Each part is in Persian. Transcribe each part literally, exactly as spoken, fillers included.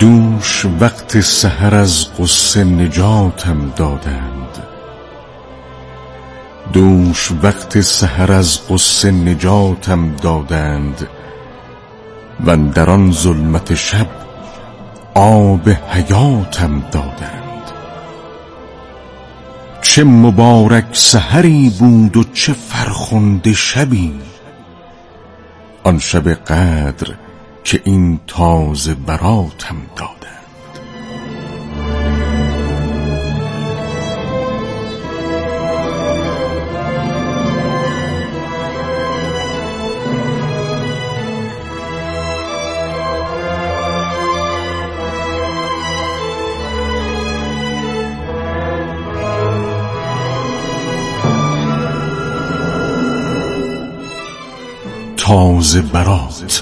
دوش وقت سحر از غصه نجاتم دادند، دوش وقت سحر از غصه نجاتم دادند، و اندر آن ظلمت شب آب حیاتم دادند. چه مبارک سحری بود و چه فرخنده شبی، آن شب قدر که این تازه براتم دادند. تازه برات.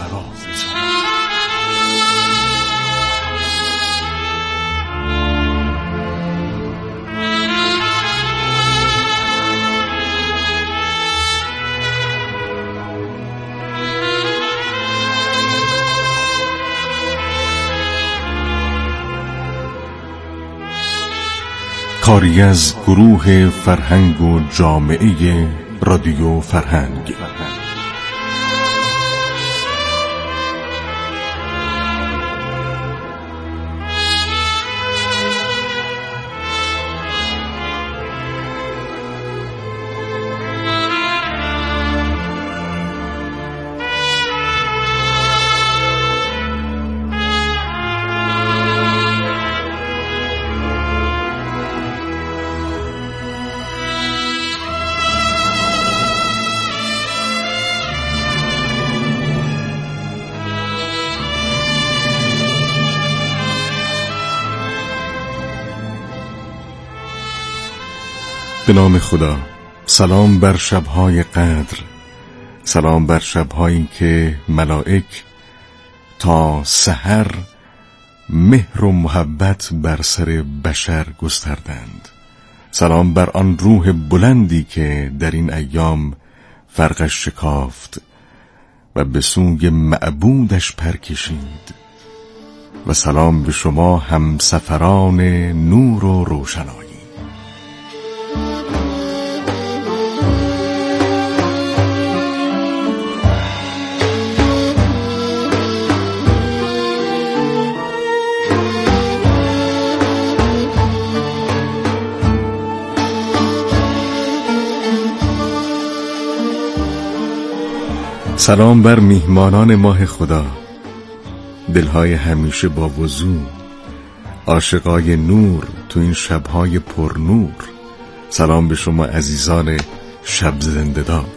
کاری از گروه فرهنگ و جامعه رادیو فرهنگ. به نام خدا. سلام بر شبهای قدر، سلام بر شبهایی که ملائک تا سحر مهر و محبت بر سر بشر گستردند. سلام بر آن روح بلندی که در این ایام فرقش شکافت و به سوی معبودش پر کشید. و سلام به شما همسفران نور و روشنایی. سلام بر میهمانان ماه خدا، دلهای همیشه با وضو، عاشقای نور تو این شبهای پر نور. سلام به شما عزیزان شب زنده‌دار.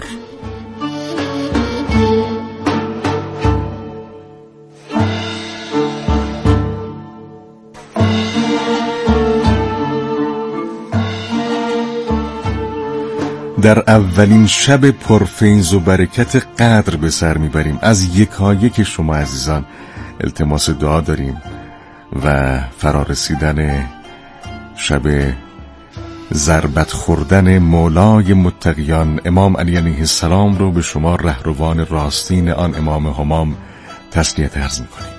در اولین شب پرفیض و برکت قدر به سر میبریم. از یکایک شما عزیزان التماس دعا داریم و فرارسیدن شب ضربت خوردن مولای متقیان امام علی علیه السلام رو به شما رهروان راستین آن امام همام تسلیت عرض میکنیم.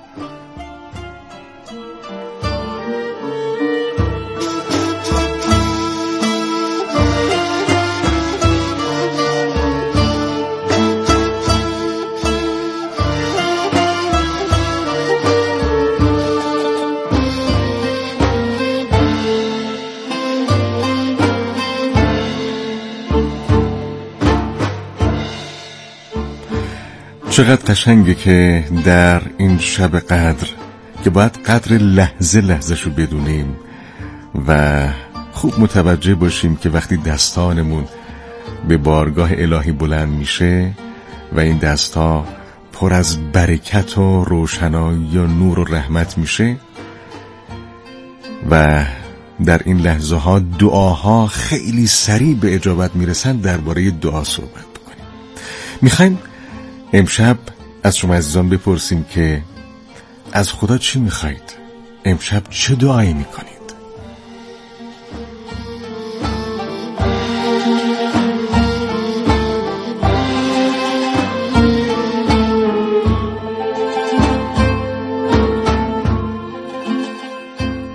چقدر قشنگه که در این شب قدر که باید قدر لحظه لحظه شو بدونیم و خوب متوجه باشیم که وقتی دستانمون به بارگاه الهی بلند میشه و این دستا پر از برکت و روشنایی و نور و رحمت میشه و در این لحظه ها دعاها خیلی سریع به اجابت میرسن، درباره دعا صحبت بکنیم. میخوایم امشب از شما عزیزان بپرسیم که از خدا چی میخواید؟ امشب چه دعایی میکنید؟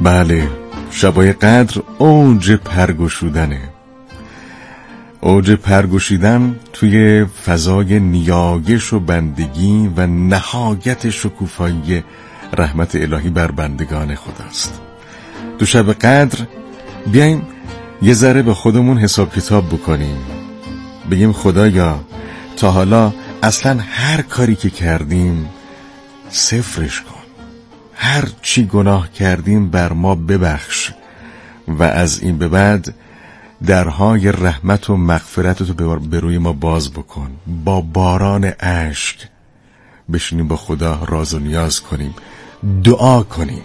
بله، شبای قدر اوج پرگشودنه، اوج پرگشیدن توی فضای نیایش و بندگی و نهایت شکوفایی رحمت الهی بر بندگان خداست. تو شب قدر بیایم یه ذره به خودمون حساب کتاب بکنیم، بگیم خدایا تا حالا اصلا هر کاری که کردیم صفرش کن، هر چی گناه کردیم بر ما ببخش و از این به بعد درهای رحمت و مغفرت تو به روی ما باز بکن. با باران اشک بشینیم با خدا راز و نیاز کنیم، دعا کنیم.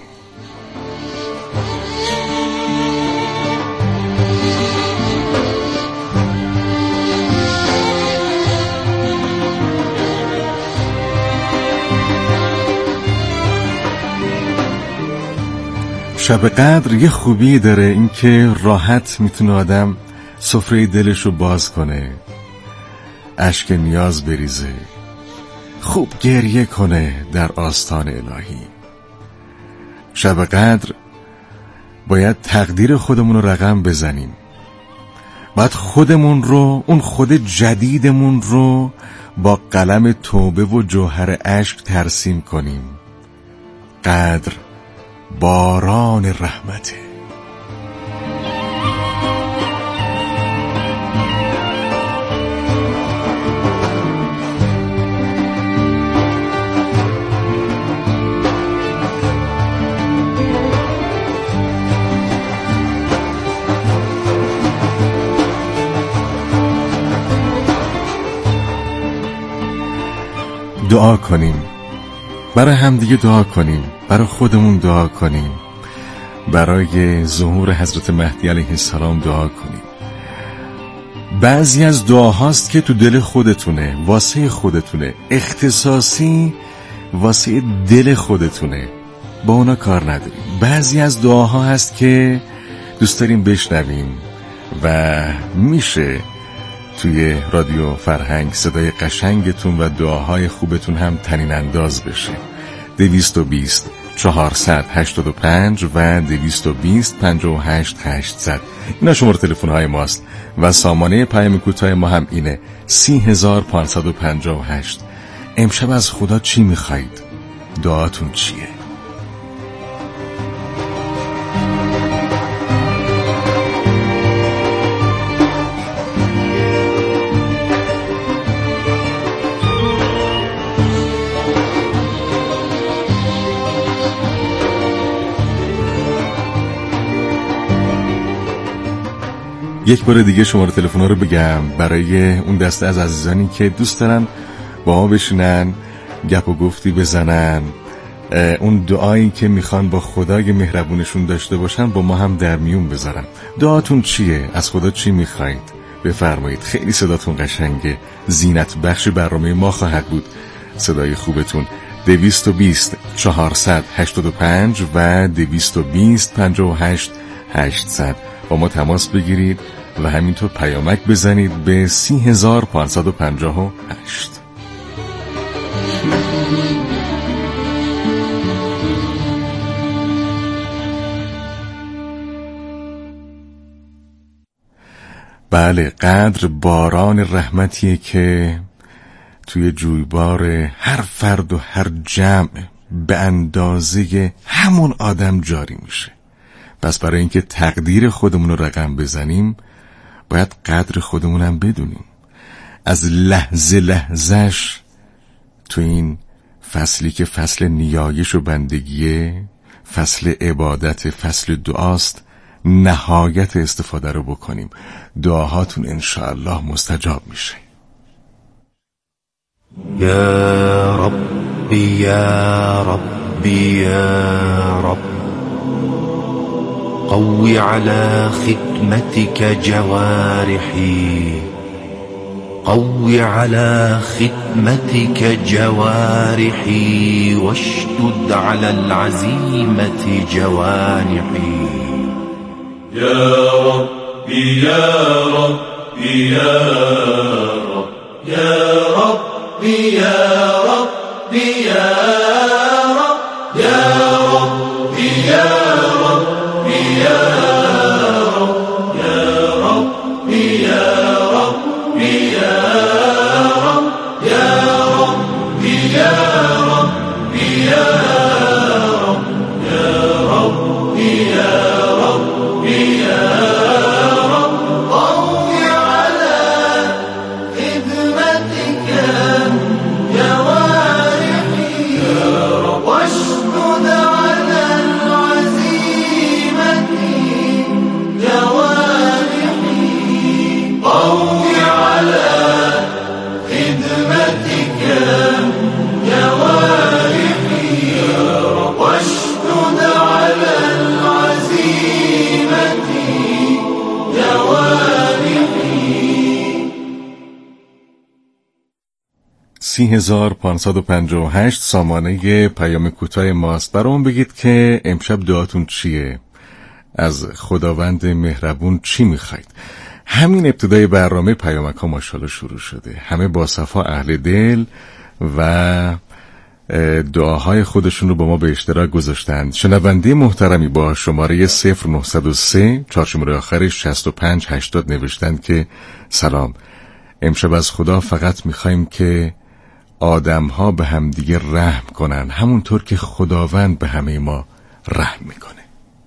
شب قدر یه خوبی داره، این که راحت میتونه آدم سفره دلشو باز کنه، اشک نیاز بریزه، خوب گریه کنه در آستان الهی. شب قدر باید تقدیر خودمون رو رقم بزنیم، باید خودمون رو، اون خود جدیدمون رو با قلم توبه و جوهر اشک ترسیم کنیم. قدر باران رحمته. دعا کنیم، برای همدیگه دعا کنیم، برای خودمون دعا کنیم، برای ظهور حضرت مهدی علیه السلام دعا کنیم. بعضی از دعاهاست که تو دل خودتونه، واسه خودتونه، اختصاصی واسه دل خودتونه، با اونا کار نداریم. بعضی از دعاها هست که دوست داریم بشنویم و میشه توی رادیو فرهنگ صدای قشنگتون و دعاهای خوبتون هم طنین انداز بشه. دویست و بیست چهارصد هشتاد و پنج و دویست و بیست پنجاه و هشت هشتصد اینا شماره تلفن های ماست و سامانه پیام کوتاه ما هم اینه سی هزار پانصد و پنجاه و هشت. امشب از خدا چی میخواید؟ دعاتون چیه؟ یک بار دیگه شماره تلفن رو بگم برای اون دسته از عزیزانی که دوست دارن با ما بشینن گپ و گفتی بزنن، اون دعایی که میخوان با خدای مهربونشون داشته باشن با ما هم در میون بذارن. دعاتون چیه؟ از خدا چی میخواید؟ بفرمایید. خیلی صداتون قشنگه، زینت بخش برنامه ما خواهد بود صدای خوبتون. دویست و بیست چهارصد هشتاد و پنج و دویست و بیست پنجاه و هشت هشتصد با ما تماس بگیرید و همینطور پیامک بزنید به سی هزار پانصد و پنجاه و هشت. بله، قدر باران رحمتیه که توی جویبار هر فرد و هر جمع به اندازه همون آدم جاری میشه. پس برای اینکه تقدیر خودمون رو رقم بزنیم باید قدر خودمونم بدونیم. از لحظه لحظهش تو این فصلی که فصل نیایش و بندگیه، فصل عبادت، فصل دعاست، نهایت استفاده رو بکنیم. دعاهاتون انشاءالله مستجاب میشه. یا ربی یا ربی یا رب قوي على خدمتك جوارحي قوي على خدمتك جوارحي واشدد على العزيمة جوانحي يا ربي يا ربي يا رب يا ربي يا ربي يا رب يا ربي يا رب سی هزار پانصد و پنجاه و هشت سامانه پیام کوتاه ماست. برام بگید که امشب دعاتون چیه؟ از خداوند مهربون چی میخواید؟ همین ابتدای برنامه پیامک ها ماشاءالله شروع شده، همه با صفا اهل دل و دعاهای خودشون رو با ما به اشتراک گذاشتند. شنونده محترمی با شماره صفر نهصد و سه چهار شماره آخرش شصت و پنج هشتاد نوشتند که سلام، امشب از خدا فقط میخوایم که آدم ها به هم دیگه رحم کنن همونطور که خداوند به همه ما رحم میکنه.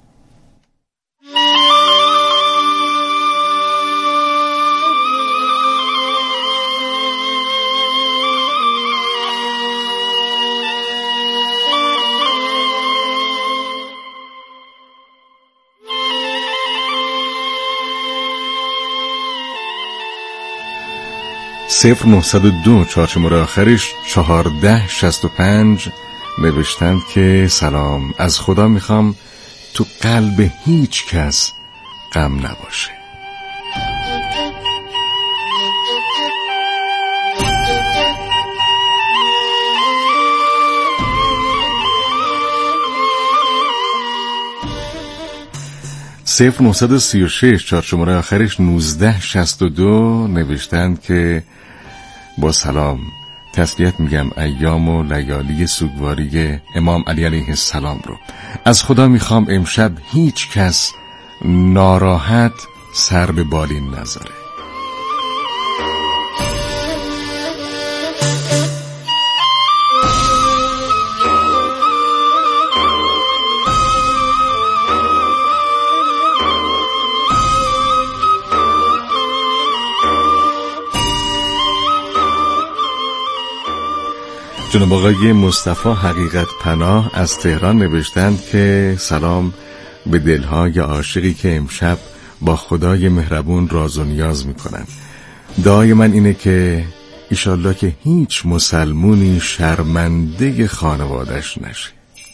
صفر نهصد و دو چهار شماره آخرش چهارده شصت و پنج نوشتند که سلام، از خدا میخوام تو قلب هیچ کس غم نباشه. صفر نهصد و سی و شش چهار شماره آخرش نوزده شصت و دو نوشتند که با سلام، تسلیت میگم ایام و لیالی سوگواری امام علی علیه السلام رو. از خدا میخوام امشب هیچ کس ناراحت سر به بالین نذاره. جناب آقای مصطفی حقیقت پناه از تهران نوشتند که سلام به دلهای عاشقی که امشب با خدای مهربون راز و نیاز میکنن. دعای من اینه که ایشالله که هیچ مسلمونی شرمنده خانوادش نشه.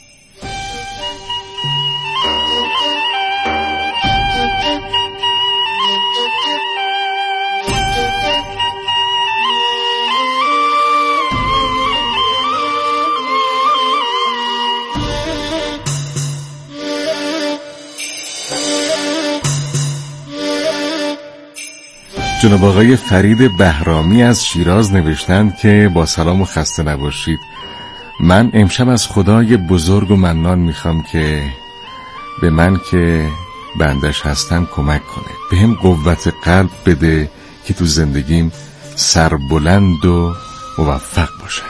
جناب آقای فرید بهرامی از شیراز نوشتند که با سلام و خسته نباشید. من امشب از خدای بزرگ و منان میخوام که به من که بندش هستم کمک کنه، به هم قوت قلب بده که تو زندگیم سربلند و موفق باشم.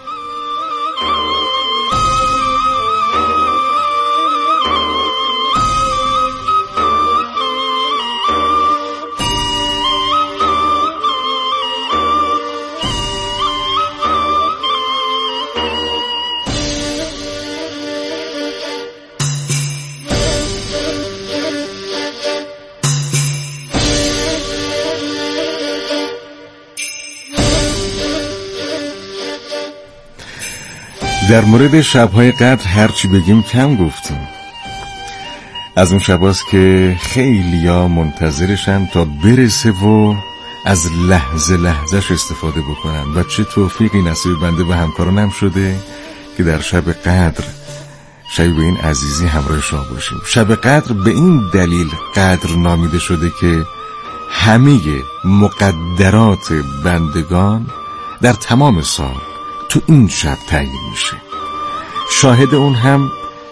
در مورد شب‌های قدر هرچی بگیم کم گفتیم. از اون شباست که خیلیا منتظرشن تا برسه و از لحظه لحظهش استفاده بکنن و چه توفیقی نصیب بنده و همکارانم شده که در شب قدر شبی به این عزیزی همراه شما باشیم. شب قدر به این دلیل قدر نامیده شده که همه مقدرات بندگان در تمام سال تو این شب تعیین میشه. شاهد اون هم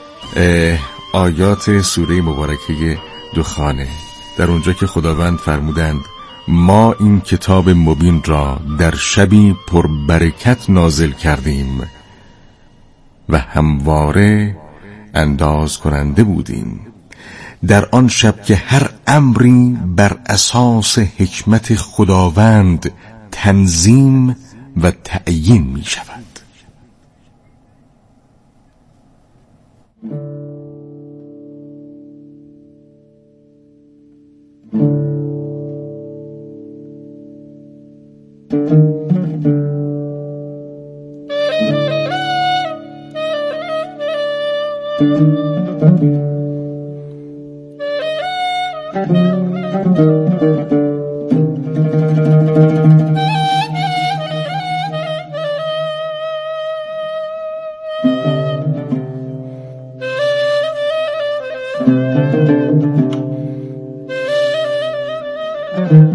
آیات سوره مبارکه دخانه، در اونجا که خداوند فرمودند ما این کتاب مبین را در شبی پربرکت نازل کردیم و همواره انداز کننده بودیم. در آن شب که هر امری بر اساس حکمت خداوند تنظیم و تعیین می شود.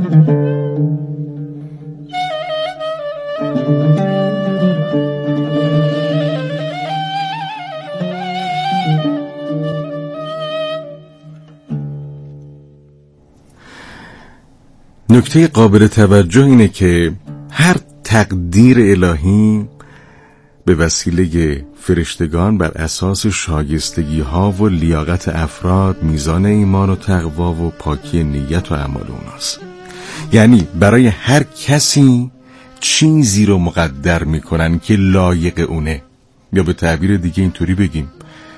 نکته قابل توجه اینه که هر تقدیر الهی به وسیله فرشتگان بر اساس شایستگی ها و لیاقت افراد، میزان ایمان و تقوا و پاکی نیت و اعمال اوناست. یعنی برای هر کسی چیزی رو مقدر میکنن که لایق اونه، یا به تعبیر دیگه اینطوری بگیم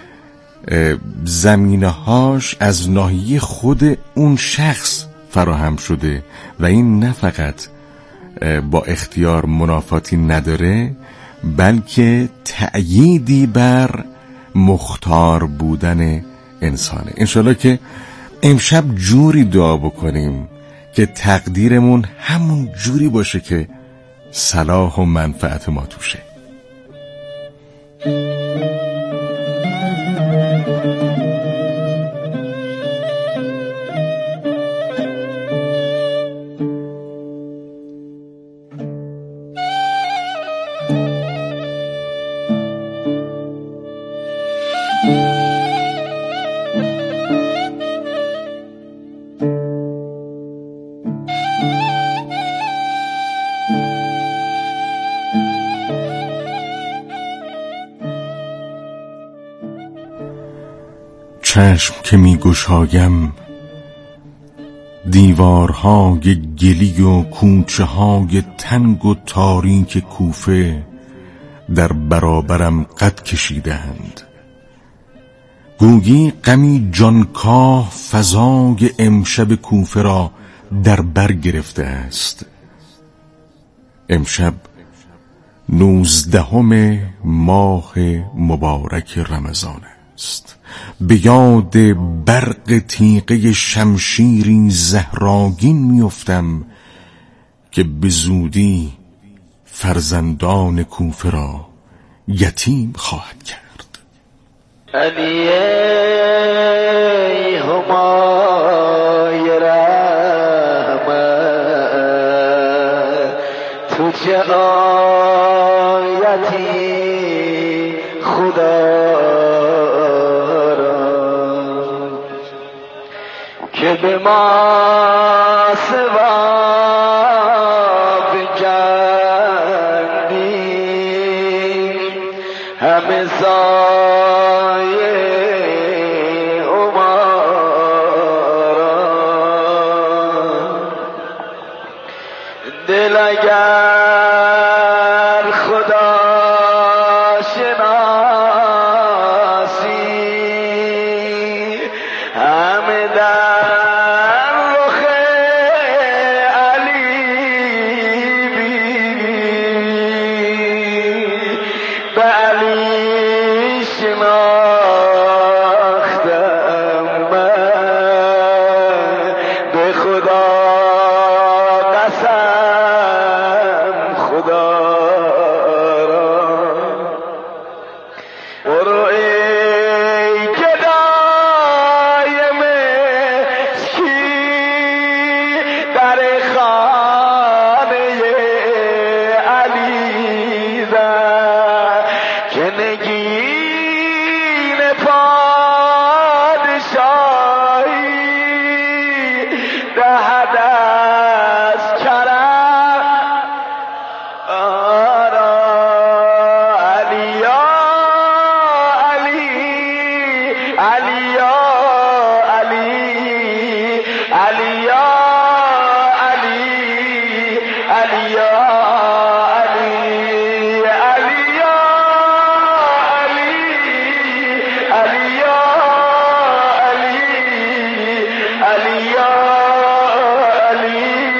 زمینه هاش از ناحیه خود اون شخص فراهم شده و این نه فقط با اختیار منافاتی نداره، بلکه تأییدی بر مختار بودن انسانه. انشالله که امشب جوری دعا بکنیم که تقدیرمون همون جوری باشه که صلاح و منفعت ما توشه. چشم که می گشایم دیوارهای گلی و کوچه های تنگ و تاریک کوفه در برابرم قد کشیدند. گویی غمی جانکاه فضای امشب کوفه را در بر گرفته است. امشب نوزدهم ماه مبارک رمضان است. به یاد برق تیغه شمشیری زهراگین میافتم که به زودی فرزندان کوفه را یتیم خواهد کرد. علی همای رحمت تو چه آیتی خدا که به ما ثواب کردی همه سایه عمارا دل اگر خدا شناسی همه در Ali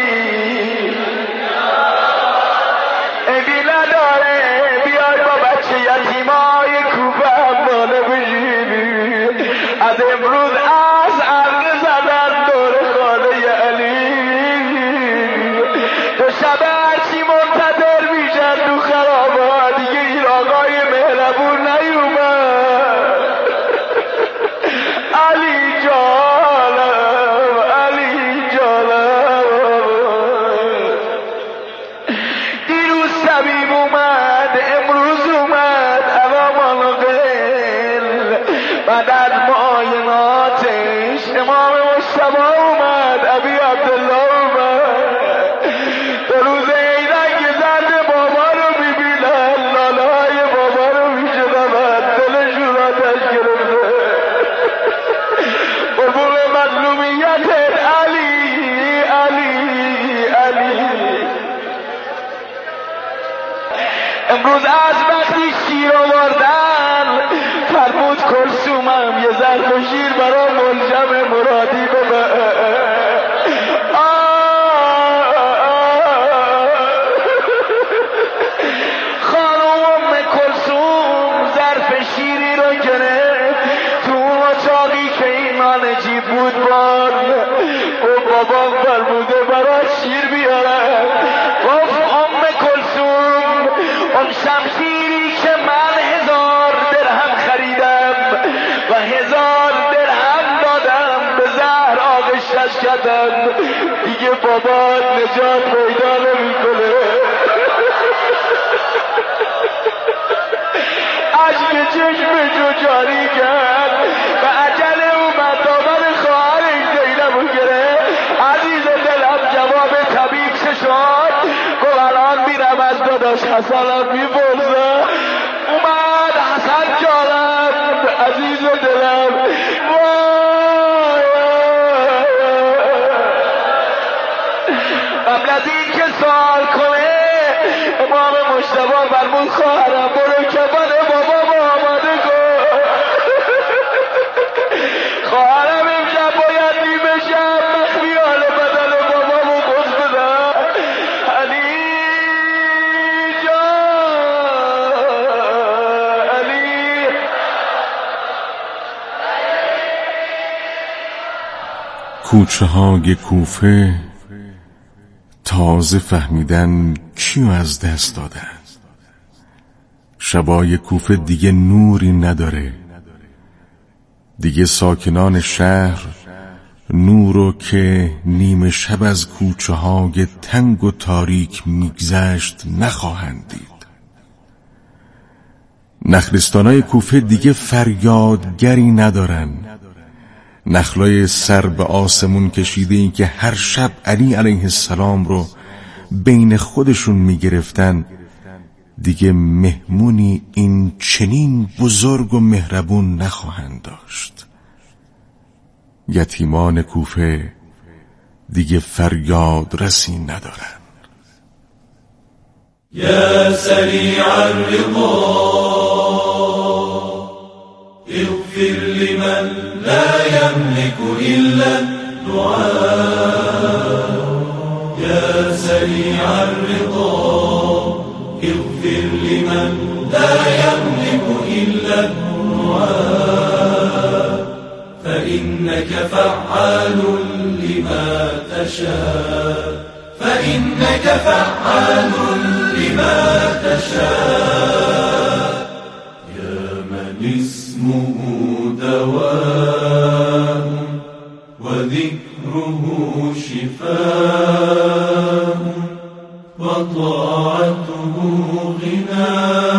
امروز از وقتی شیر آوردن فرمود کلثومم یه ظرف شیر برا ملجم مرادی ببر. خانم ام کلثوم ظرف شیری رو گرفت تو اون اتاقی که ایمان جیب بود بار و بابام فرموده برا شیر بیارم. گفت ام کلثوم اون شمشیری که من هزار درهم خریدم و هزار درهم دادم به زهر آغشش کردم دیگه بابات نجات پیدا نمیکنه. عشق چشم جو جاری کرد و عجل اومد دامن خواهرش زینبو گرفت. عزیز دلم جواب طبیب چه شد؟ گفت الان میرم از داداش حسنم میپرسم. اومد حسن جانم عزیز دلم وای قبل از این که سوال کنه امام مجتبی فرمود خواهرم برو کفن بابا آماده کن. خواهرم امشب باید نیمه شب مخفیان بدن بابامو بز بدم. علی جان علی. کوچه های کوفه تازه فهمیدن کیو از دست دادن. شبای کوفه دیگه نوری نداره. دیگه ساکنان شهر نورو که نیمه شب از کوچه های تنگ و تاریک میگذشت نخواهند دید. نخلستانای کوفه دیگه فریادگری ندارن. نخلای سر به آسمون کشیده این که هر شب علی علیه السلام رو بین خودشون میگرفتن دیگه مهمونی این چنین بزرگ و مهربون نخواهند داشت. یتیمان کوفه دیگه فریاد رسی ندارن. یا سریع الرضا اغفر لمن لا يملك إلا الدعاء. يا سريع الرضا اغفر لمن لا يملك إلا الدعاء. فإنك فعال لما تشاء. فإنك فعال لما تشاء. يا من اسمه دواء وذكره شفاء وطاعته غنى.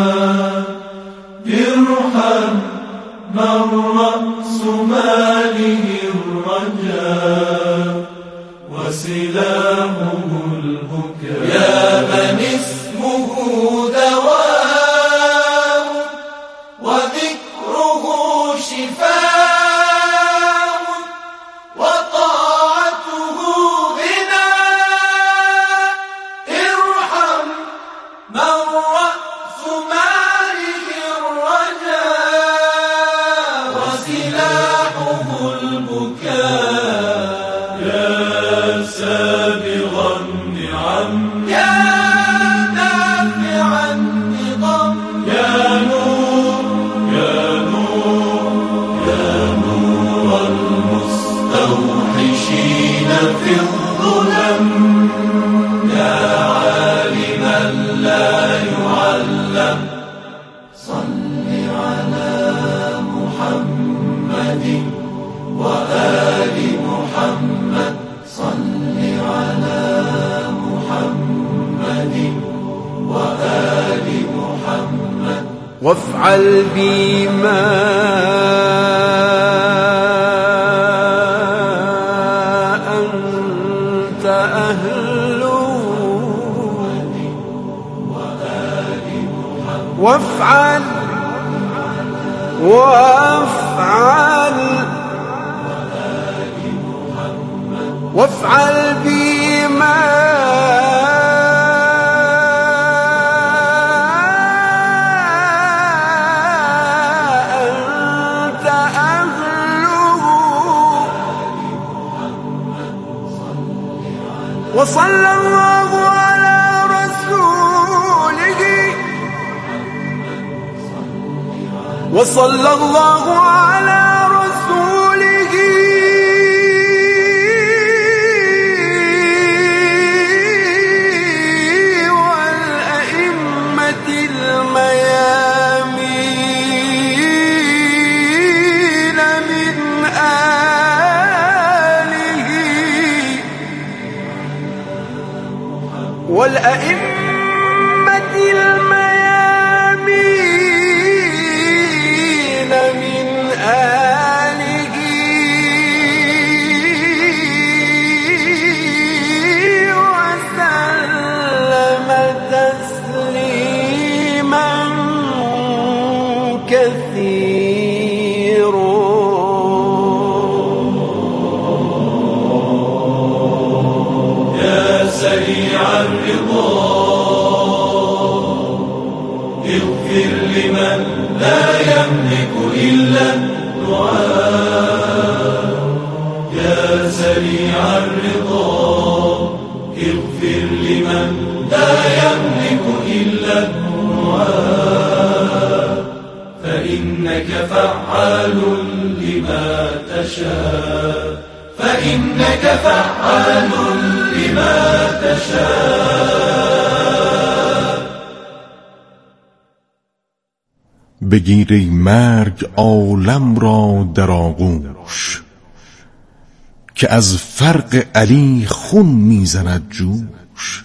ارحم من رأس ماله الرجاء وسلاحه البكاء. يا من اسمه دواء وذكره شفاء وطاعته غنى. ارحم من رأس ماله الرجاء وسلاحه البكاء. يا سابغ النعم يا دافع النظام. يا نور يا نور يا نور المستوحشين في الظلم. يا عالما لا يعلم. صل على محمد وآل محمد. صل على محمد وآل محمد. وافعل بي ما أنت أهله. وافعل وافعل وافعل بي ما وصلى الله على رسوله وصلى الله على رسوله والأئمة الميامين من آله والأئمة الميامين من آله وسلم تسليما كثيرا. يا سريع الرضا اغفر لمن لا يملك إلا الدعاء. يا سريع الرضا اغفر لمن لا يملك إلا الدعاء. فإنك فعال لما تشاء فإنك فعال لما تشاء. بگیر ای مرگ عالم را در آغوش، که از فرق علی خون میزند جوش.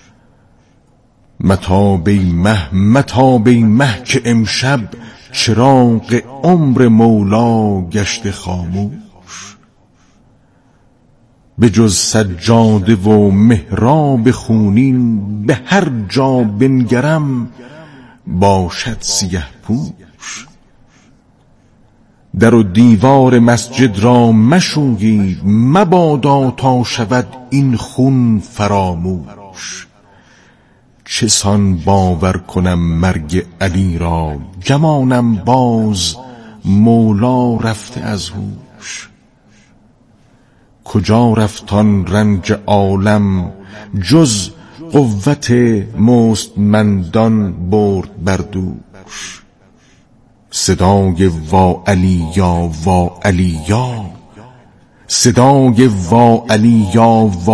متاب ای مه متاب ای مه که امشب چراغ عمر مولا گشت خاموش. به جز سجاده و محراب خونین، به هر جا بنگرم باشد سیه پوش. در و دیوار مسجد را مشویید، مبادا تا شود این خون فراموش. چه سان باور کنم مرگ علی را، گمانم باز مولا رفته از هوش. کجا رفت آن رنج عالم جز قوت مستمندان برد بر دوش. صدای وا علیا وا علیا، صدای وا علیا وا